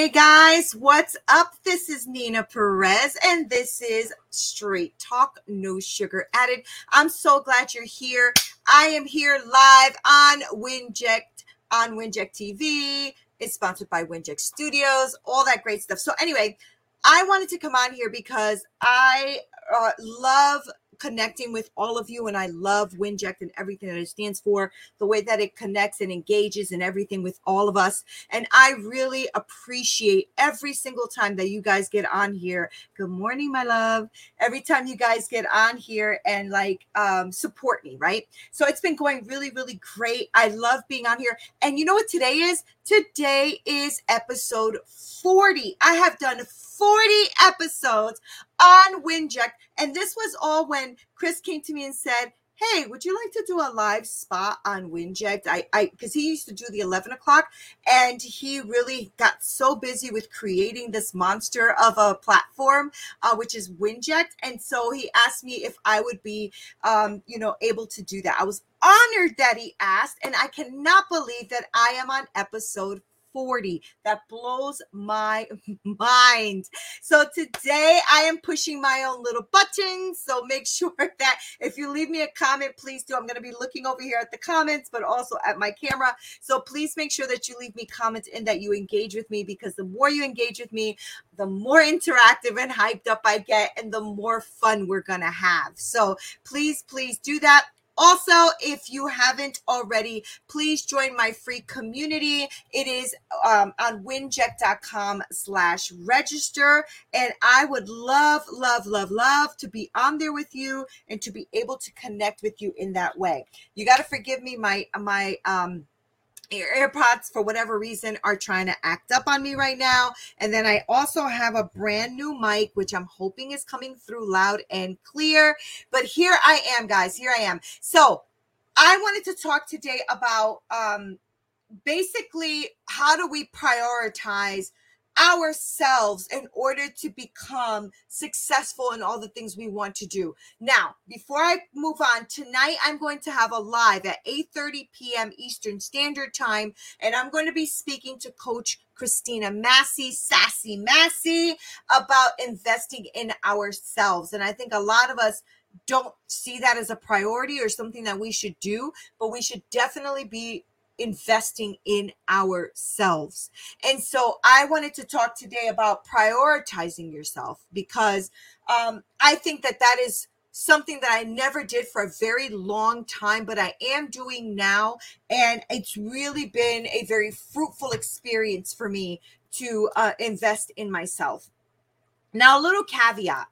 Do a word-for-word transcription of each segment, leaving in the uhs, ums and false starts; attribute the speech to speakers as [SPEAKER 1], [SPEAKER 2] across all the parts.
[SPEAKER 1] guys, what's up? This is Nina Perez, and this is Straight Talk, No Sugar Added. I'm so glad you're here. I am here live on Winject, on Winject T V. It's sponsored by Winject Studios, all that great stuff. So anyway, I wanted to come on here because I uh, love connecting with all of you, and I love Winject and everything that it stands for, the way that it connects and engages and everything with all of us. And I really appreciate every single time that you guys get on here. Good morning, my love. Every time you guys get on here and like um, support me, right? So it's been going really, really great. I love being on here. And you know what today is? Today is episode forty. I have done forty episodes on Winject. And this was all when Chris came to me and said, hey, would you like to do a live spot on Winject? I, I, because he used to do the eleven o'clock, and he really got so busy with creating this monster of a platform, uh, which is Winject. And so he asked me if I would be, um, you know, able to do that. I was honored that he asked, and I cannot believe that I am on episode forty. That blows my mind. So today I am pushing my own little buttons. So make sure that if you leave me a comment, please do. I'm going to be looking over here at the comments, but also at my camera. So please make sure that you leave me comments and that you engage with me, because the more you engage with me, the more interactive and hyped up I get, and the more fun we're going to have. So please, please do that. Also, if you haven't already, please join my free community. It is um, on winject.com slash register. And I would love, love, love, love to be on there with you and to be able to connect with you in that way. You got to forgive me. My, my, um, AirPods, for whatever reason, are trying to act up on me right now. And then I also have a brand new mic, which I'm hoping is coming through loud and clear. But here I am, guys. Here I am. So I wanted to talk today about um, basically how do we prioritize ourselves in order to become successful in all the things we want to do. Now, before I move on, tonight I'm going to have a live at eight thirty p.m. Eastern Standard Time, and I'm going to be speaking to Coach Christina Massey, Sassy Massey, about investing in ourselves. And I think a lot of us don't see that as a priority or something that we should do, but we should definitely be investing in ourselves. And so I wanted to talk today about prioritizing yourself, because um, I think that that is something that I never did for a very long time, but I am doing now. And it's really been a very fruitful experience for me to uh, invest in myself. Now, a little caveat.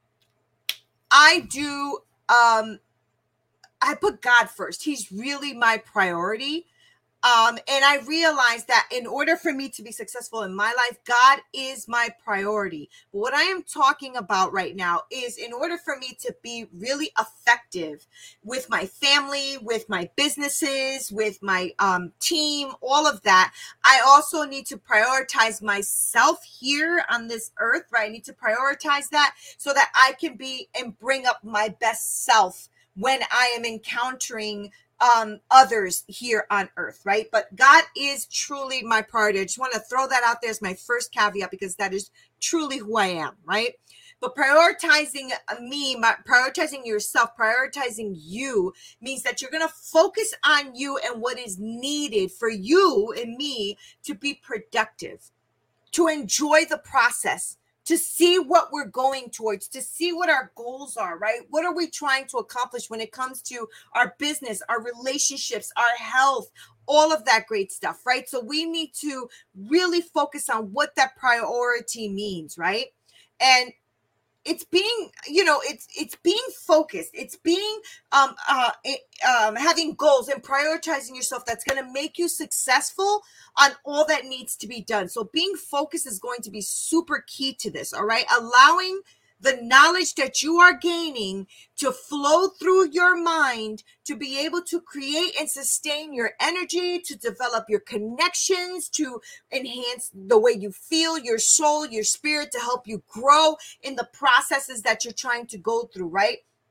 [SPEAKER 1] I do, um, I put God first. He's really my priority. Um, and I realized that in order for me to be successful in my life, God is my priority. But what I am talking about right now is in order for me to be really effective with my family, with my businesses, with my um, team, all of that, I also need to prioritize myself here on this earth, right? I need to prioritize that so that I can be and bring up my best self when I am encountering um, others here on earth, right? But God is truly my priority. I just want to throw that out there as my first caveat, because that is truly who I am, right? But prioritizing me, my, prioritizing yourself, prioritizing you means that you're going to focus on you and what is needed for you and me to be productive, to enjoy the process, to see what we're going towards, to see what our goals are, right? What are we trying to accomplish when it comes to our business, our relationships, our health, all of that great stuff, right? So we need to really focus on what that priority means, right? And it's being, you know, it's it's being focused. It's being um uh it, um having goals and prioritizing yourself that's going to make you successful on all that needs to be done. So being focused is going to be super key to this, all right? Allowing the knowledge that you are gaining to flow through your mind, to be able to create and sustain your energy, to develop your connections, to enhance the way you feel, your soul, your spirit, to help you grow in the processes that you're trying to go through, right?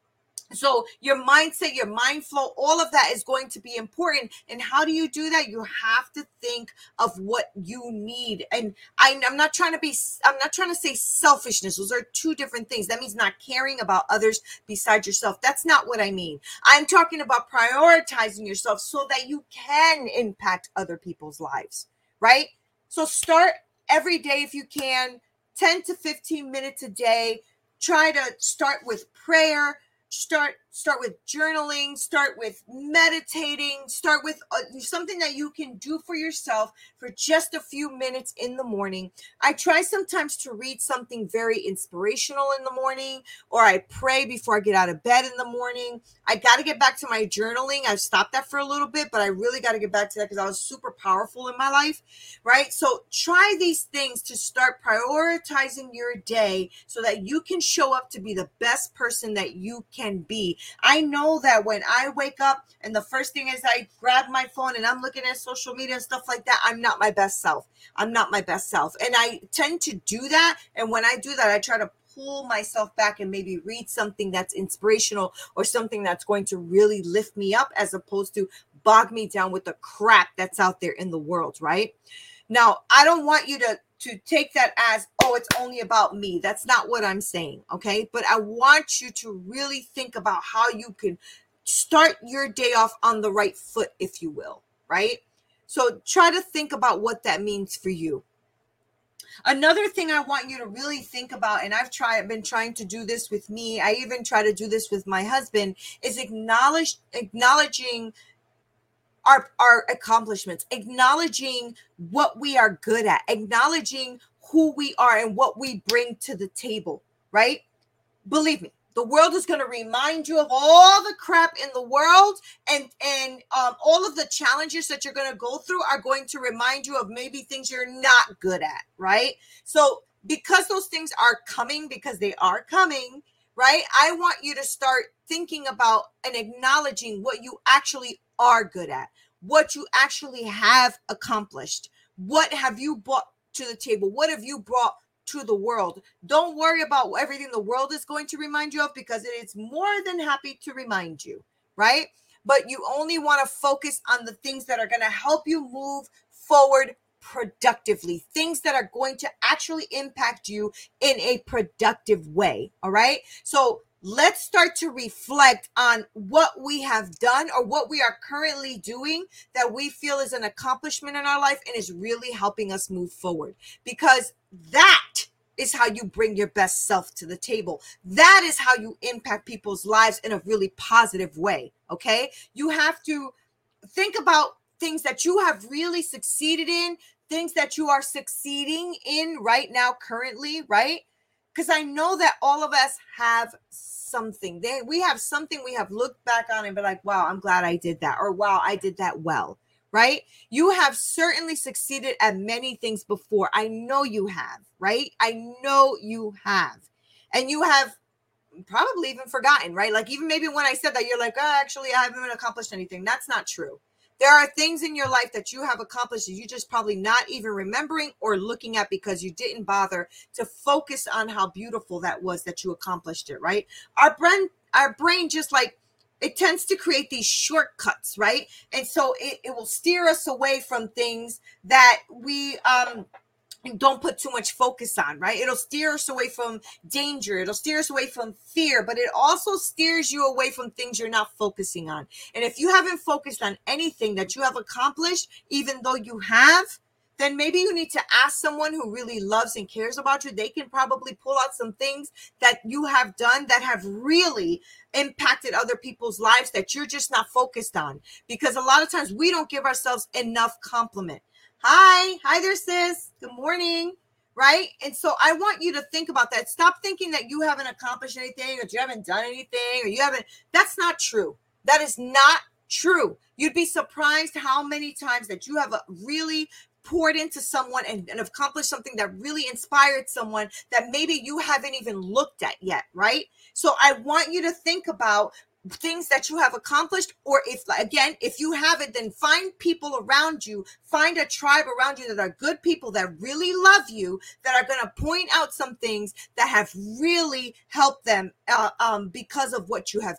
[SPEAKER 1] So your mindset, your mind flow, all of that is going to be important. And how do you do that? You have to think of what you need. And I, I'm not trying to be, I'm not trying to say selfishness. Those are two different things. That means not caring about others besides yourself. That's not what I mean. I'm talking about prioritizing yourself so that you can impact other people's lives, right? So start every day if you can, ten to fifteen minutes a day. Try to start with prayer. Start start with journaling, start with meditating, start with uh, something that you can do for yourself for just a few minutes in the morning. I try sometimes to read something very inspirational in the morning, or I pray before I get out of bed in the morning. I got to get back to my journaling. I've stopped that for a little bit, but I really got to get back to that because I was super powerful in my life, right? So try these things to start prioritizing your day so that you can show up to be the best person that you can be. I know that when I wake up and the first thing is I grab my phone and I'm looking at social media and stuff like that, I'm not my best self. I'm not my best self. And I tend to do that. And when I do that, I try to pull myself back and maybe read something that's inspirational or something that's going to really lift me up as opposed to bog me down with the crap that's out there in the world, right? Now, I don't want you to to take that as, oh, it's only about me. That's not what I'm saying, okay? But I want you to really think about how you can start your day off on the right foot, if you will, right? So try to think about what that means for you. Another thing I want you to really think about, and I've tried, I've been trying to do this with me, I even try to do this with my husband, is acknowledge, acknowledging Our, our accomplishments, acknowledging what we are good at, acknowledging who we are and what we bring to the table, right? Believe me, the world is going to remind you of all the crap in the world, and, and um, all of the challenges that you're going to go through are going to remind you of maybe things you're not good at, right? So because those things are coming, because they are coming, right? I want you to start thinking about and acknowledging what you actually are good at, what you actually have accomplished. What have you brought to the table? What have you brought to the world? Don't worry about everything the world is going to remind you of, because it is more than happy to remind you, right? But you only want to focus on the things that are going to help you move forward productively, things that are going to actually impact you in a productive way. All right. So let's start to reflect on what we have done or what we are currently doing that we feel is an accomplishment in our life and is really helping us move forward, because that is how you bring your best self to the table. That is how you impact people's lives in a really positive way. Okay. You have to think about things that you have really succeeded in, things that you are succeeding in right now, currently, right? Because I know that all of us have something. They, we have something we have looked back on and be like, wow, I'm glad I did that. Or wow, I did that well, right? You have certainly succeeded at many things before. I know you have, right? I know you have. And you have probably even forgotten, right? Like even maybe when I said that, you're like, oh, actually, I haven't accomplished anything. That's not true. There are things in your life that you have accomplished that you just probably not even remembering or looking at because you didn't bother to focus on how beautiful that was that you accomplished it, right? Our brain, our brain just like, it tends to create these shortcuts, right? And so it, it will steer us away from things that we, um, don't put too much focus on, right? It'll steer us away from danger. It'll steer us away from fear, but it also steers you away from things you're not focusing on. And if you haven't focused on anything that you have accomplished, even though you have, then maybe you need to ask someone who really loves and cares about you. They can probably pull out some things that you have done that have really impacted other people's lives that you're just not focused on. Because a lot of times we don't give ourselves enough compliment. Hi, hi there, sis. Good morning, right? And so I want you to think about that. Stop thinking that you haven't accomplished anything or you haven't done anything or you haven't. That's not true. That is not true. You'd be surprised how many times that you have really poured into someone and, and accomplished something that really inspired someone that maybe you haven't even looked at yet, right? So I want you to think about things that you have accomplished, or if, again, if you haven't, then find people around you, find a tribe around you that are good people that really love you, that are going to point out some things that have really helped them uh, um, because of what you have done.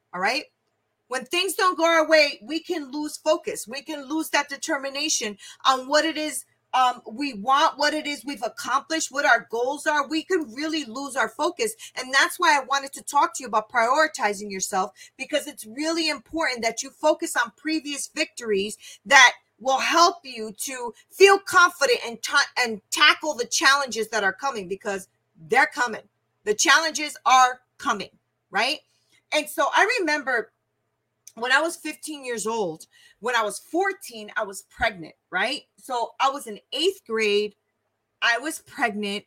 [SPEAKER 1] All right. When things don't go our way, we can lose focus. We can lose that determination on what it is um, we want, what it is we've accomplished, what our goals are. We can really lose our focus. And that's why I wanted to talk to you about prioritizing yourself, because it's really important that you focus on previous victories that will help you to feel confident and, ta- and tackle the challenges that are coming, because they're coming. The challenges are coming, right? And so I remember when I was fifteen years old, when I was fourteen, I was pregnant, right? So I was in eighth grade. I was pregnant.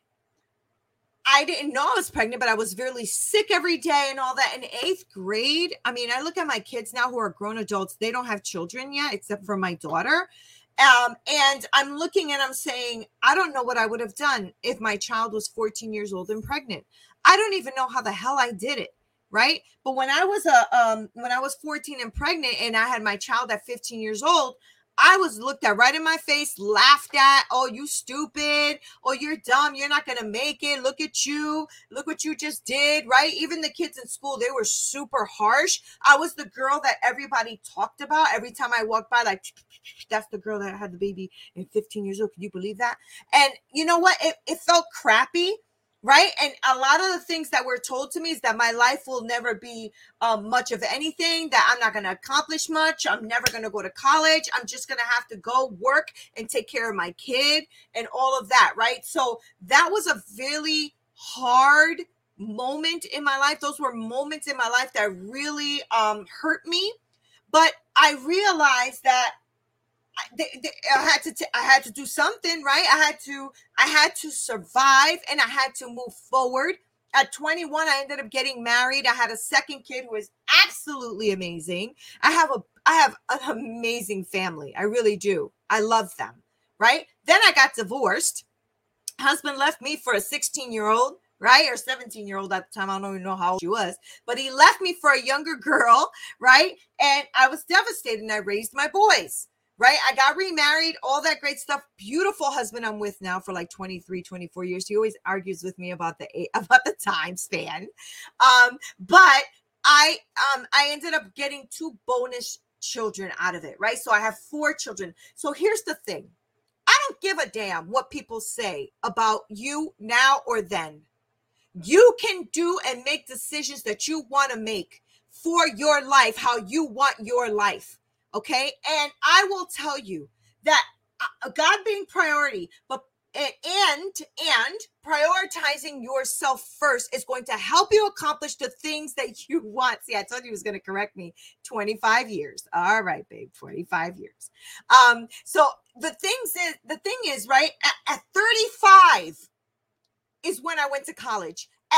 [SPEAKER 1] I didn't know I was pregnant, but I was really sick every day and all that. In eighth grade, I mean, I look at my kids now who are grown adults. They don't have children yet, except for my daughter. Um, and I'm looking and I'm saying, I don't know what I would have done if my child was fourteen years old and pregnant. I don't even know how the hell I did it. Right. But when I was a um when I was fourteen and pregnant and I had my child at fifteen years old, I was looked at right in my face, laughed at. Oh, you stupid. Oh, you're dumb. You're not going to make it. Look at you. Look what you just did. Right. Even the kids in school, they were super harsh. I was the girl that everybody talked about every time I walked by, like, that's the girl that had the baby at fifteen years old. Can you believe that? And you know what? It, it felt crappy. Right. And a lot of the things that were told to me is that my life will never be um, much of anything, that I'm not going to accomplish much. I'm never going to go to college. I'm just going to have to go work and take care of my kid and all of that. Right. So that was a really hard moment in my life. Those were moments in my life that really um, hurt me. But I realized that I, they, they, I had to t- I had to do something, right? I had to I had to survive and I had to move forward. At twenty-one, I ended up getting married. I had a second kid who is absolutely amazing. I have a I have an amazing family. I really do. I love them, right? Then I got divorced. Husband left me for a sixteen-year-old, right? Or seventeen-year-old at the time. I don't even know how old she was. But he left me for a younger girl, right? And I was devastated and I raised my boys. Right. I got remarried, all that great stuff. Beautiful husband I'm with now for like twenty-three, twenty-four years. He always argues with me about the about the time span. Um, but I um I ended up getting two bonus children out of it. Right. So I have four children. So here's the thing. I don't give a damn what people say about you now or then. You can do and make decisions that you want to make for your life, how you want your life. Okay. And I will tell you that uh, God being priority, but and and prioritizing yourself first is going to help you accomplish the things that you want. See, I told you he was going to correct me. twenty-five years. All right, babe. twenty-five years. Um, so the things is the thing is, right, at, at thirty-five is when I went to college. At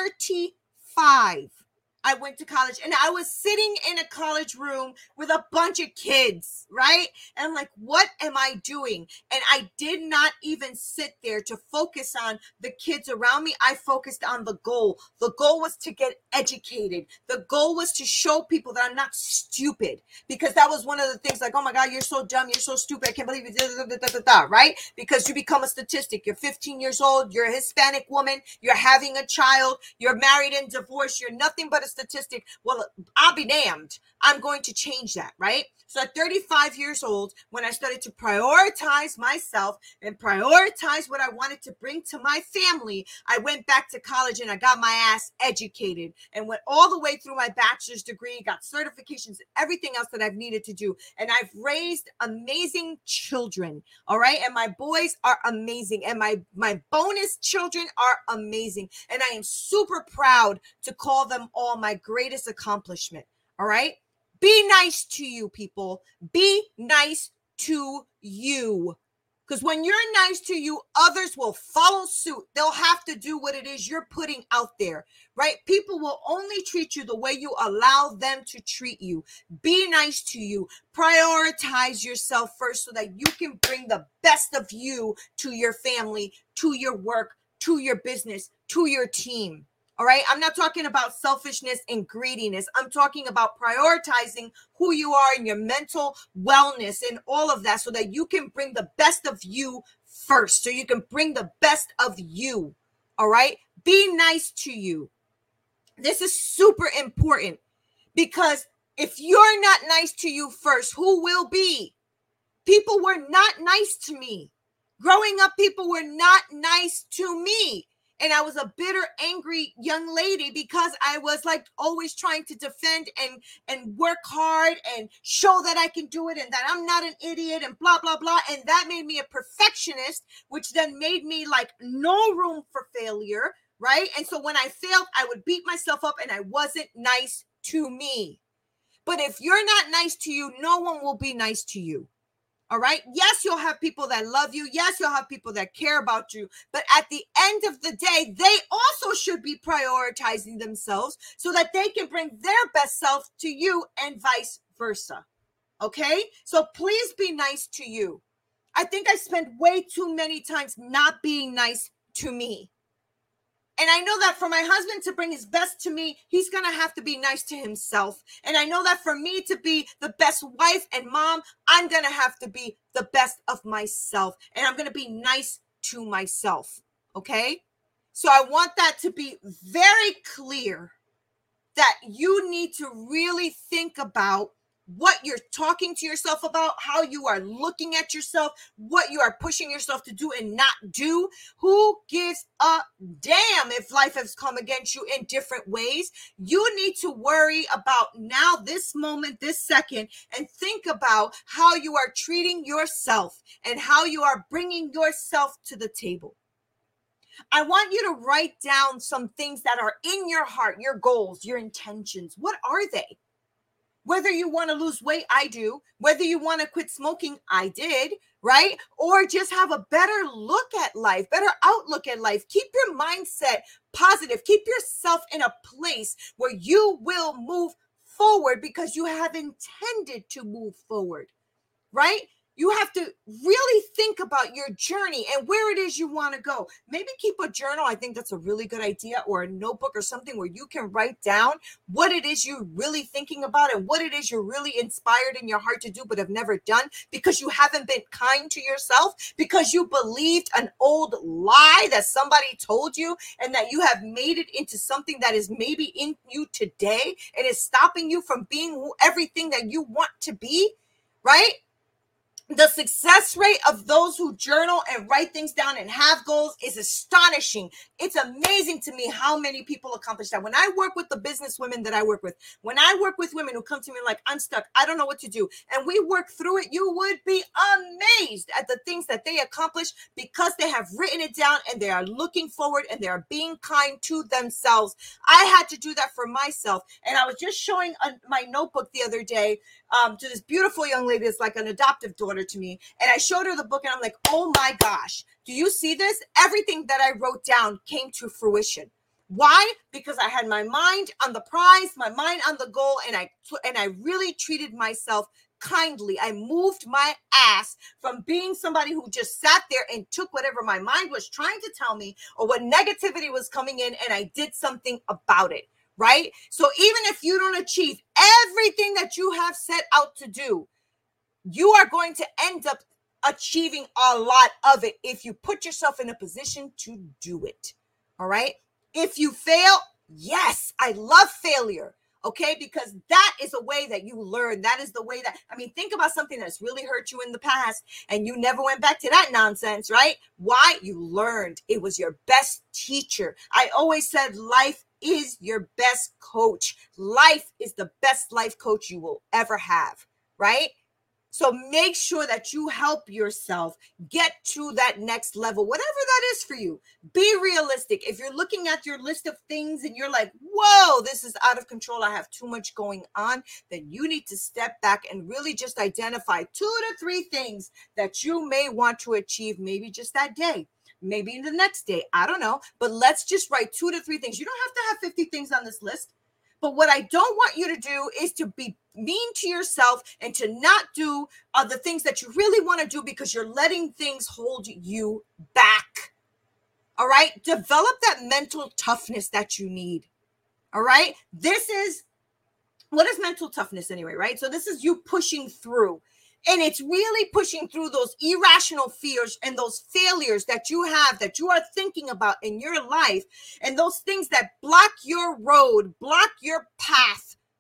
[SPEAKER 1] thirty-five. I went to college and I was sitting in a college room with a bunch of kids, right? And I'm like, what am I doing? And I did not even sit there to focus on the kids around me. I focused on the goal. The goal was to get educated. The goal was to show people that I'm not stupid, because that was one of the things, like, oh my God, you're so dumb. You're so stupid. I can't believe you did that, right? Because you become a statistic. You're fifteen years old. You're a Hispanic woman. You're having a child. You're married and divorced. You're nothing but a statistic. Well, I'll be damned. I'm going to change that, right? So at thirty-five years old, when I started to prioritize myself and prioritize what I wanted to bring to my family, I went back to college and I got my ass educated and went all the way through my bachelor's degree, got certifications, everything else that I've needed to do. And I've raised amazing children, all right? And my boys are amazing. And my, my bonus children are amazing. And I am super proud to call them all my greatest accomplishment, all right? Be nice to you, people. Be nice to you. Because when you're nice to you, others will follow suit. They'll have to do what it is you're putting out there, right? People will only treat you the way you allow them to treat you. Be nice to you. Prioritize yourself first so that you can bring the best of you to your family, to your work, to your business, to your team. All right. I'm not talking about selfishness and greediness. I'm talking about prioritizing who you are and your mental wellness and all of that so that you can bring the best of you first. So you can bring the best of you. All right. Be nice to you. This is super important Because if you're not nice to you first, who will be? People were not nice to me. Growing up, people were not nice to me. And I was a bitter, angry young lady because I was like always trying to defend and, and work hard and show that I can do it and that I'm not an idiot and blah, blah, blah. And that made me a perfectionist, which then made me like no room for failure, right? And so when I failed, I would beat myself up and I wasn't nice to me. But if you're not nice to you, no one will be nice to you. All right. Yes, you'll have people that love you. Yes, you'll have people that care about you. But at the end of the day, they also should be prioritizing themselves so that they can bring their best self to you and vice versa. Okay. So please be nice to you. I think I spent way too many times not being nice to me. And I know that for my husband to bring his best to me, he's going to have to be nice to himself. And I know that for me to be the best wife and mom, I'm going to have to be the best of myself. And I'm going to be nice to myself. Okay? So I want that to be very clear that you need to really think about what you're talking to yourself about, how you are looking at yourself, what you are pushing yourself to do and not do. Who gives a damn if life has come against you in different ways? You need to worry about now, this moment, this second, and think about how you are treating yourself and how you are bringing yourself to the table. I want you to write down some things that are in your heart, your goals, your intentions. What are they? Whether you want to lose weight, I do. Whether you want to quit smoking, I did, right? Or just have a better look at life, better outlook at life. Keep your mindset positive. Keep yourself in a place where you will move forward because you have intended to move forward, right? You have to really think about your journey and where it is you want to go. Maybe keep a journal. I think that's a really good idea, or a notebook or something where you can write down what it is you're really thinking about and what it is you're really inspired in your heart to do but have never done because you haven't been kind to yourself, because you believed an old lie that somebody told you and that you have made it into something that is maybe in you today and is stopping you from being everything that you want to be, right? The success rate of those who journal and write things down and have goals is astonishing. It's amazing to me how many people accomplish that. When I work with the business women that I work with, when I work with women who come to me like, I'm stuck, I don't know what to do, and we work through it, you would be amazed at the things that they accomplish because they have written it down and they are looking forward and they are being kind to themselves. I had to do that for myself. And I was just showing a, my notebook the other day um, to this beautiful young lady that's like an adoptive daughter to me, and I showed her the book and I'm like, oh my gosh, do you see this? Everything that I wrote down came to fruition. Why? Because I had my mind on the prize, my mind on the goal, and I and I really treated myself kindly. I moved my ass from being somebody who just sat there and took whatever my mind was trying to tell me or what negativity was coming in, and I did something about it, right? So even if you don't achieve everything that you have set out to do, you are going to end up achieving a lot of it if you put yourself in a position to do it. All right. If you fail, yes, I love failure. Okay. Because that is a way that you learn. That is the way that, I mean, think about something that's really hurt you in the past and you never went back to that nonsense, right? Why? You learned. It was your best teacher. I always said life is your best coach. Life is the best life coach you will ever have, right? So make sure that you help yourself get to that next level, whatever that is for you. Be realistic. If you're looking at your list of things and you're like, whoa, this is out of control, I have too much going on, then you need to step back and really just identify two to three things that you may want to achieve, maybe just that day, maybe the next day. I don't know. But let's just write two to three things. You don't have to have fifty things on this list. But what I don't want you to do is to be mean to yourself and to not do uh, the things that you really want to do because you're letting things hold you back. All right. Develop that mental toughness that you need. All right. This is, what is mental toughness anyway, right? So this is you pushing through. And it's really pushing through those irrational fears and those failures that you have, that you are thinking about in your life, and those things that block your road, block your path.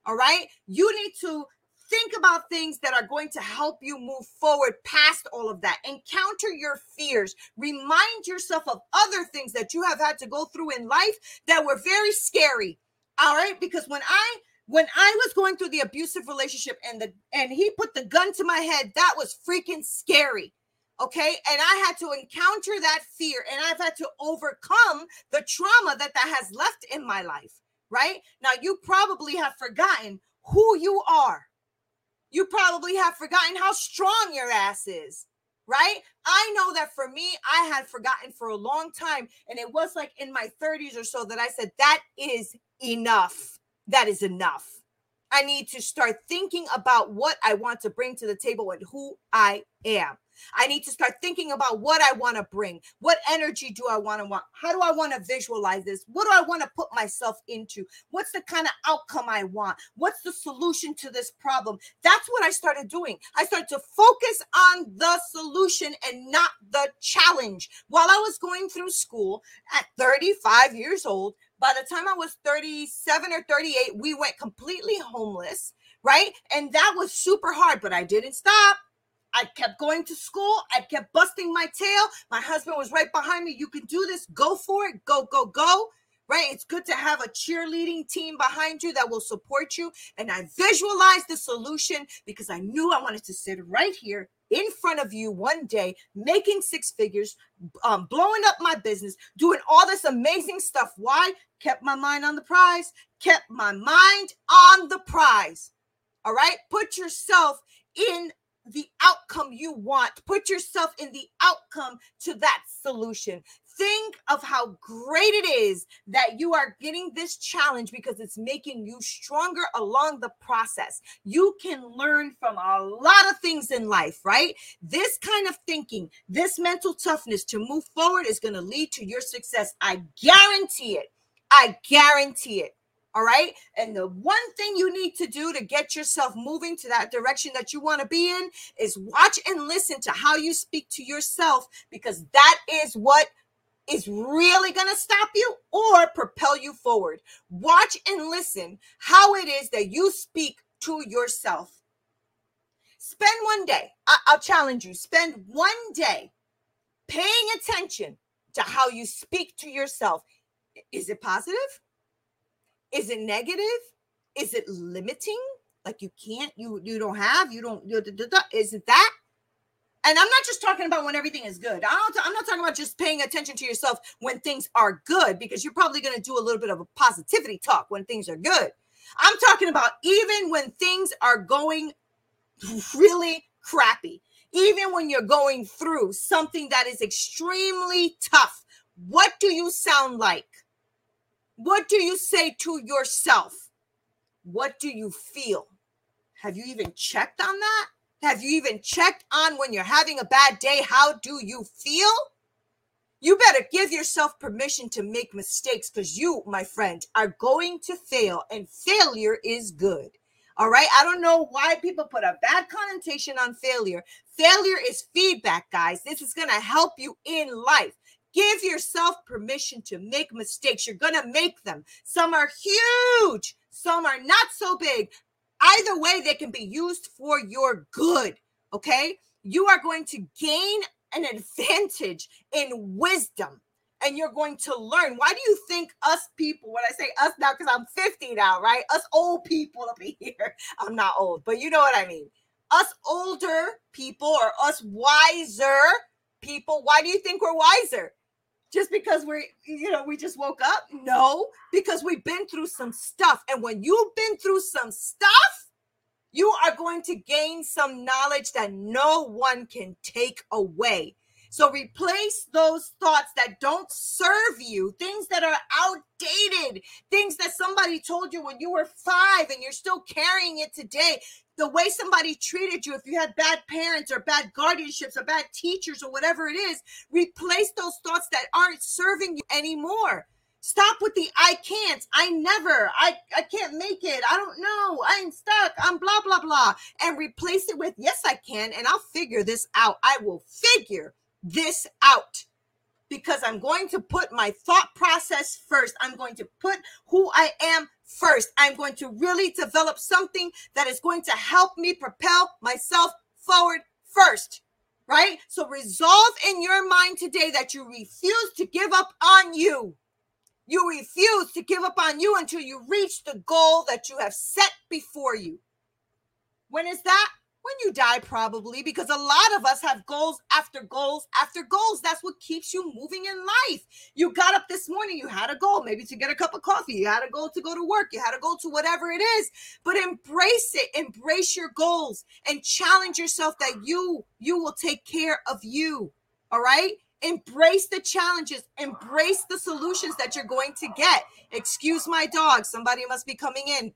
[SPEAKER 1] All right. You need to think about things that are going to help you move forward past all of that. Encounter your fears. Remind yourself of other things that you have had to go through in life that were very scary. All right. Because when I when I was going through the abusive relationship and the and he put the gun to my head, that was freaking scary. Okay. And I had to encounter that fear, and I've had to overcome the trauma that that has left in my life. Right now, you probably have forgotten who you are. You probably have forgotten how strong your ass is, right? I know that for me, I had forgotten for a long time. And it was like in my thirties or so that I said, that is enough. That is enough. I need to start thinking about what I want to bring to the table and who I am. I need to start thinking about what I want to bring. What energy do I want to want? How do I want to visualize this? What do I want to put myself into? What's the kind of outcome I want? What's the solution to this problem? That's what I started doing. I started to focus on the solution and not the challenge. While I was going through school at thirty-five years old, by the time I was thirty-seven or thirty-eight, we went completely homeless, right? And that was super hard, but I didn't stop. I kept going to school. I kept busting my tail. My husband was right behind me. You can do this. Go for it. Go, go, go. Right? It's good to have a cheerleading team behind you that will support you. And I visualized the solution because I knew I wanted to sit right here in front of you one day, making six figures, um, blowing up my business, doing all this amazing stuff. Why? Kept my mind on the prize. Kept my mind on the prize. All right? Put yourself in the outcome you want. Put yourself in the outcome to that solution. Think of how great it is that you are getting this challenge because it's making you stronger along the process. You can learn from a lot of things in life, right? This kind of thinking, this mental toughness to move forward is going to lead to your success. I guarantee it. I guarantee it. All right. And the one thing you need to do to get yourself moving to that direction that you want to be in is watch and listen to how you speak to yourself, because that is what is really going to stop you or propel you forward. Watch and listen how it is that you speak to yourself. Spend one day. I- I'll challenge you. Spend one day paying attention to how you speak to yourself. Is it positive? Is it negative? Is it limiting? Like you can't, you you don't have, you don't, you, is it that? And I'm not just talking about when everything is good. I don't, I'm not talking about just paying attention to yourself when things are good, because you're probably going to do a little bit of a positivity talk when things are good. I'm talking about even when things are going really crappy, even when you're going through something that is extremely tough. What do you sound like? What do you say to yourself? What do you feel? Have you even checked on that? Have you even checked on when you're having a bad day? How do you feel? You better give yourself permission to make mistakes, because you, my friend, are going to fail, and failure is good. All right. I don't know why people put a bad connotation on failure. Failure is feedback, guys. This is going to help you in life. Give yourself permission to make mistakes. You're going to make them. Some are huge. Some are not so big. Either way, they can be used for your good. Okay. You are going to gain an advantage in wisdom, and you're going to learn. Why do you think us people, when I say us now, because I'm fifty now, right? Us old people up here. I'm not old, but you know what I mean. Us older people, or us wiser people. Why do you think we're wiser? Just because we're, you know, we just woke up? No, because we've been through some stuff. And when you've been through some stuff, you are going to gain some knowledge that no one can take away. So replace those thoughts that don't serve you, things that are outdated, things that somebody told you when you were five and you're still carrying it today. The way somebody treated you, if you had bad parents or bad guardianships or bad teachers or whatever it is, replace those thoughts that aren't serving you anymore. Stop with the I can't, I never, I, I can't make it, I don't know, I'm stuck, I'm blah, blah, blah. And replace it with, yes, I can, and I'll figure this out. I will figure this out. because I'm going to put my thought process first. I'm going to put who I am first. I'm going to really develop something that is going to help me propel myself forward first, right? So resolve in your mind today that you refuse to give up on you. You refuse to give up on you until you reach the goal that you have set before you. When is that? When you die, probably, because a lot of us have goals after goals after goals. That's what keeps you moving in life. You got up this morning, you had a goal, maybe to get a cup of coffee. You had a goal to go to work. You had a goal to whatever it is, but embrace it. Embrace your goals and challenge yourself that you, you will take care of you. All right. Embrace the challenges. Embrace the solutions that you're going to get. Excuse my dog. Somebody must be coming in.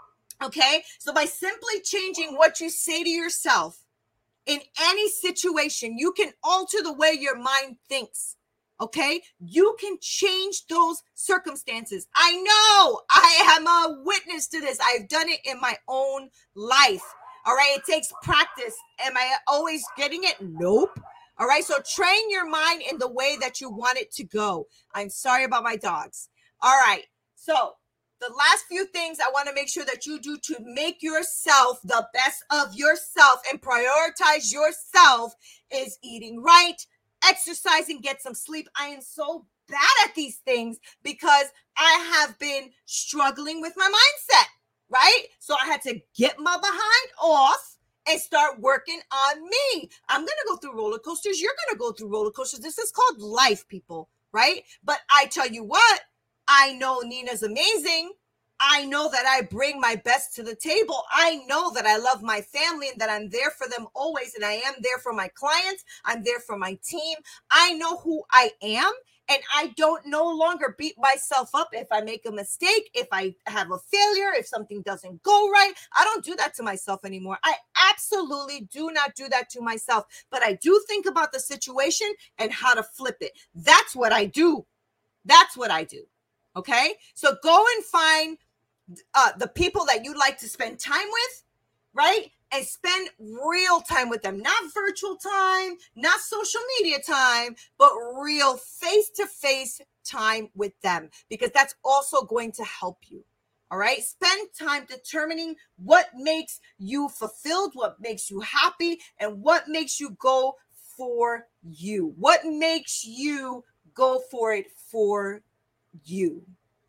[SPEAKER 1] Okay, so by simply changing what you say to yourself in any situation, you can alter the way your mind thinks. Okay, you can change those circumstances. I know I am a witness to this. I've done it in my own life. All right, it takes practice. Am I always getting it? Nope. All right, so train your mind in the way that you want it to go. I'm sorry about my dogs. All right, so the last few things I want to make sure that you do to make yourself the best of yourself and prioritize yourself is eating right, exercising, get some sleep. I am so bad at these things because I have been struggling with my mindset, right? So I had to get my behind off and start working on me. I'm going to go through roller coasters. You're going to go through roller coasters. This is called life, people, right? But I tell you what, I know Nina's amazing. I know that I bring my best to the table. I know that I love my family and that I'm there for them always. And I am there for my clients. I'm there for my team. I know who I am. And I don't no longer beat myself up if I make a mistake, if I have a failure, if something doesn't go right. I don't do that to myself anymore. I absolutely do not do that to myself. But I do think about the situation and how to flip it. That's what I do. That's what I do. Okay, so go and find uh, the people that you like to spend time with, right? And spend real time with them, not virtual time, not social media time, but real face-to-face time with them, because that's also going to help you. All right, spend time determining what makes you fulfilled, what makes you happy, and what makes you go for you. What makes you go for it for you.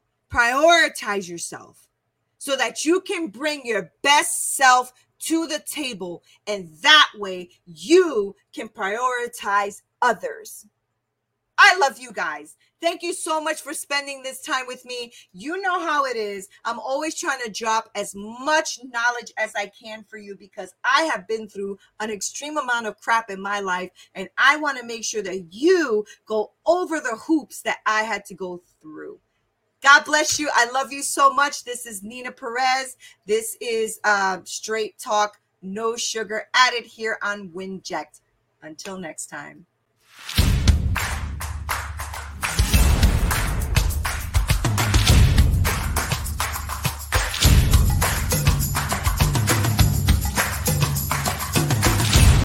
[SPEAKER 1] Prioritize yourself so that you can bring your best self to the table, and that way you can prioritize others. I love you guys. Thank you so much for spending this time with me. You know how it is. I'm always trying to drop as much knowledge as I can for you because I have been through an extreme amount of crap in my life, and I want to make sure that you go over the hoops that I had to go through. God bless you. I love you so much. This is Nina Perez. This is uh, Straight Talk, no sugar added here on Winject. Until next time.